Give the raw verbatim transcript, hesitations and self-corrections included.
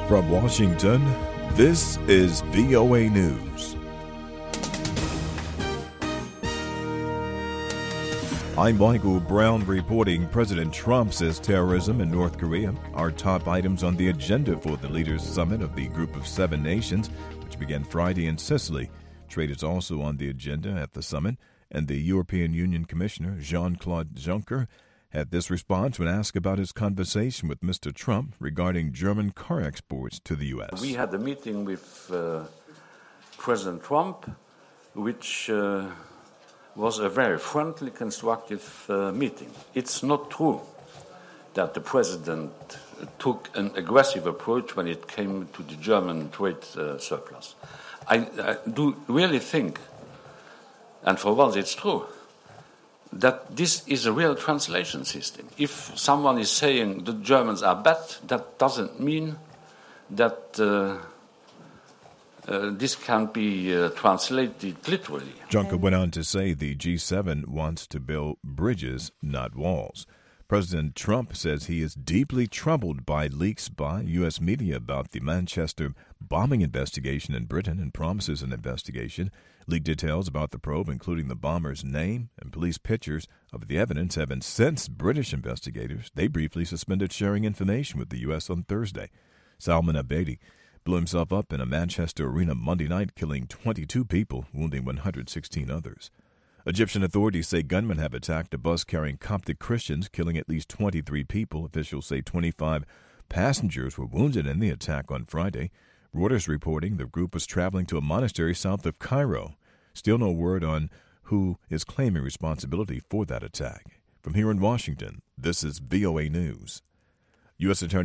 From Washington, this is V O A News. I'm Michael Brown reporting President Trump says terrorism in North Korea are top items on the agenda for the Leaders Summit of the Group of Seven Nations, which began Friday in Sicily. Trade is also on the agenda at the summit, and the European Union Commissioner Jean-Claude Juncker had this response when asked about his conversation with Mister Trump regarding German car exports to the U S. We had a meeting with uh, President Trump, which uh, was a very friendly, constructive uh, meeting. It's not true that the president took an aggressive approach when it came to the German trade uh, surplus. I, I do really think, and for once it's true, that this is a real translation system. If someone is saying the Germans are bad, that doesn't mean that uh, uh, this can be uh, translated literally. Juncker went on to say the G seven wants to build bridges, not walls. President Trump says he is deeply troubled by leaks by U S media about the Manchester bombing investigation in Britain and promises an investigation. Leaked details about the probe, including the bomber's name and police pictures of the evidence, have incensed British investigators. They briefly suspended sharing information with the U S on Thursday. Salman Abedi blew himself up in a Manchester arena Monday night, killing twenty-two people, wounding one hundred sixteen others. Egyptian authorities say gunmen have attacked a bus carrying Coptic Christians, killing at least twenty-three people. Officials say twenty-five passengers were wounded in the attack on Friday. Reuters reporting the group was traveling to a monastery south of Cairo. Still no word on who is claiming responsibility for that attack. From here in Washington, this is V O A News. U S Attorney